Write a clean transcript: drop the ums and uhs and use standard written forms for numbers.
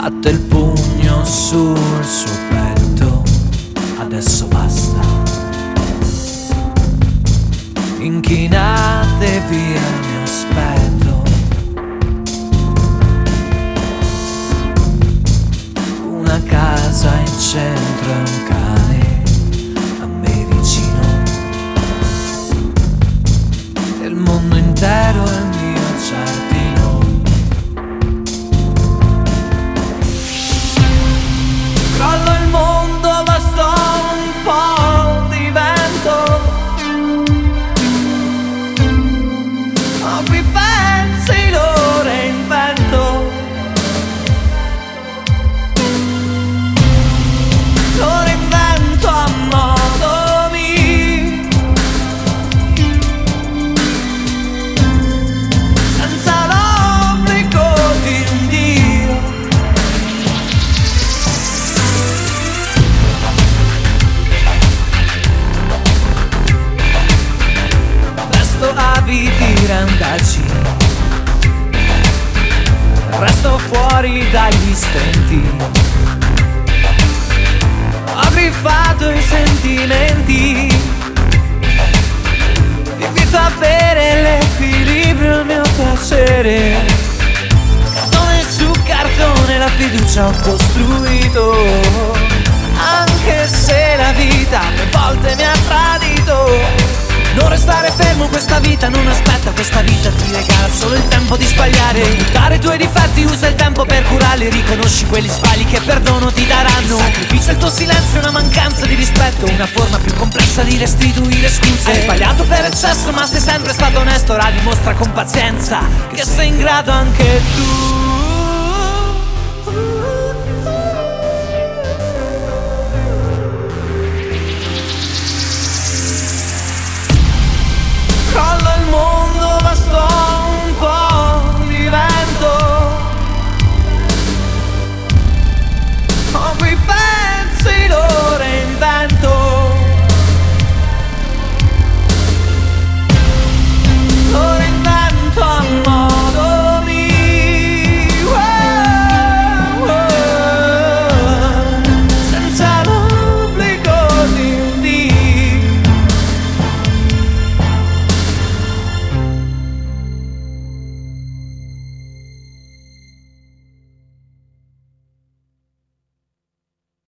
batte il pugno sul suo petto. Adesso basta, inchinate via il mio aspetto. Una casa in centro e un cane a me vicino, e il mondo intero è il mio giardino. Crollo il mondo, basta un po' di vento. Ma qui pensi lo reinvento. Lo reinvento a modo mio, senza l'obbligo di un Dio. Resto abiti randaci, resto fuori dagli stenti. Ho griffato i sentimenti, ti invito a bere l'equilibrio, il mio piacere. Cartone su cartone la fiducia ho costruito, anche se la vita a volte mi ha tradito. Non restare fermo, questa vita non aspetta, questa vita ti regala solo il tempo di sbagliare. Buttare i tuoi difetti, usa il tempo per curarli, riconosci quegli sbagli che perdono ti daranno. Sacrificia il tuo silenzio, una mancanza di rispetto, una forma più complessa di restituire scuse. Hai sbagliato per eccesso ma sei sempre stato onesto, ora dimostra con pazienza che sei in grado anche tu.